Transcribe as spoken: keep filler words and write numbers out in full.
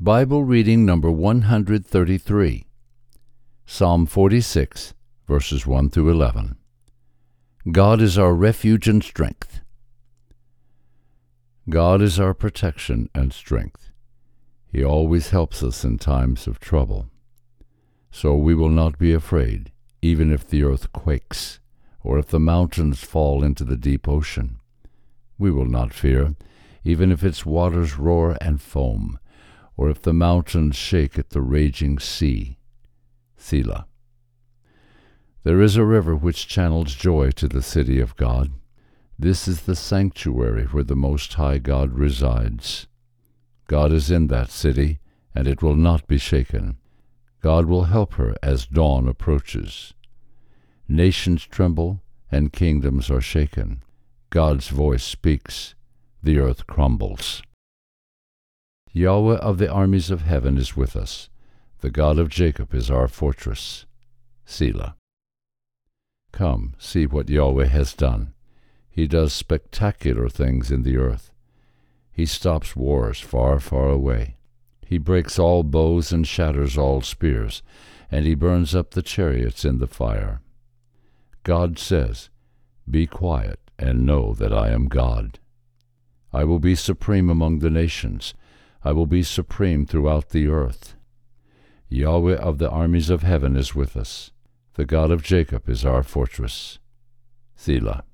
Bible reading number one hundred thirty-three, Psalm forty-six, verses one through eleven. God is our refuge and strength. God is our protection and strength. He always helps us in times of trouble. So we will not be afraid, even if the earth quakes, or if the mountains fall into the deep ocean. We will not fear, even if its waters roar and foam, or if the mountains shake at the raging sea. Selah. There is a river which channels joy to the city of God. This is the sanctuary where the Most High God resides. God is in that city, and it will not be shaken. God will help her as dawn approaches. Nations tremble, and kingdoms are shaken. God's voice speaks, the earth crumbles. Yahweh of the armies of heaven is with us. The God of Jacob is our fortress. Selah. Come, see what Yahweh has done. He does spectacular things in the earth. He stops wars far, far away. He breaks all bows and shatters all spears, and he burns up the chariots in the fire. God says, "Be quiet and know that I am God. I will be supreme among the nations. I will be supreme throughout the earth. Yahweh of the armies of heaven is with us. The God of Jacob is our fortress." Selah.